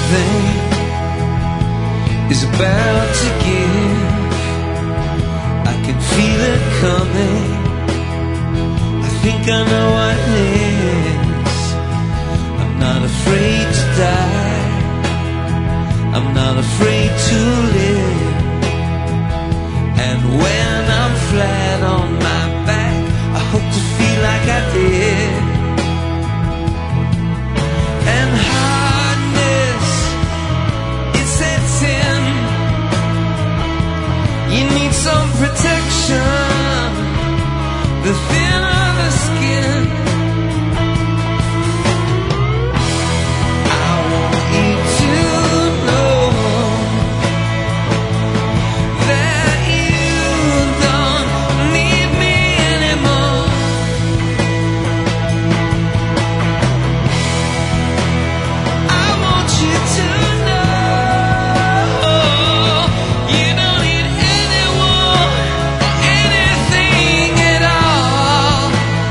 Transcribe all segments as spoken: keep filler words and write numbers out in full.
something is about to give. I can feel it coming. I think I know what it is. I'm not afraid to die. I'm not afraid to live. And when I'm flat on my back, I hope to feel like I did. And hardness, it sets in. You need some protection. The thinner the skin. I want you to know that you don't need me anymore. I want you to know you don't need anyone or anything at all.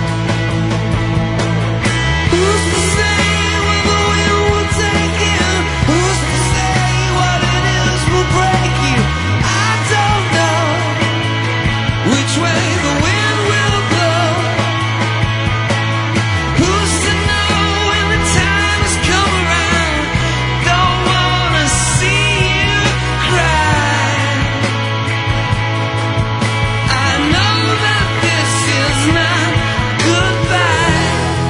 Who's to say where the wind will take you? Who's to say what it is will break you? I don't know which way the wind will blow. Who's to know when the time has come around? Don't wanna see you cry. I know that this is not goodbye.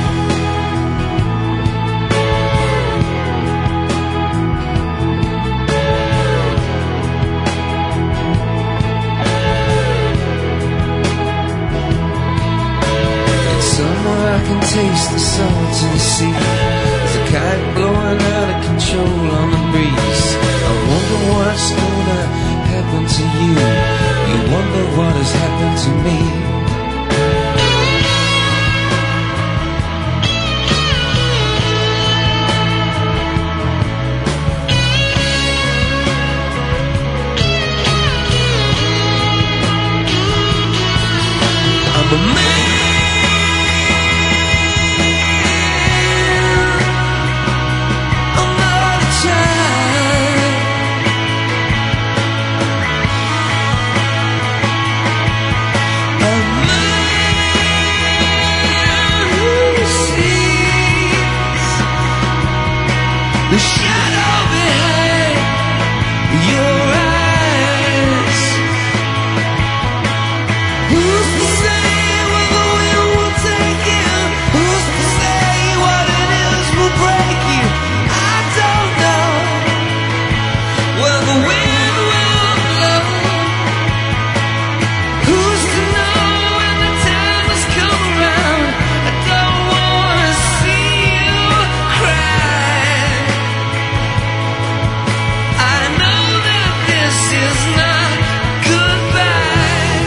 In summer I can taste the salt in the sea. There's a kite blowing out of control on the breeze. I wonder what's gonna happen to you. You wonder what has happened to me. I'm a man. I'm not a child. A man who sees the shadow behind your eyes. Who's to say where the wind will take you? Who's to say what it is will break you? I don't know where the wind will blow. Who's to know when the time has come around? I don't wanna see you cry. I know that this is not goodbye.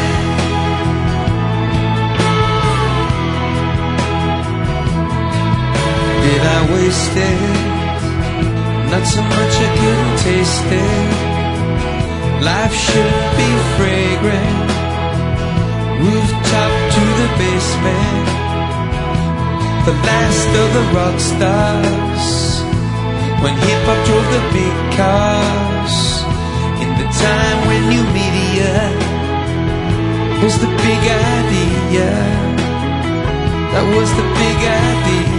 Did I waste it? Not so much I couldn't taste it. Life should be fragrant. Rooftop to the basement. The last of the rock stars. When hip-hop drove the big cars. In the time when new media was the big idea. That was the big idea.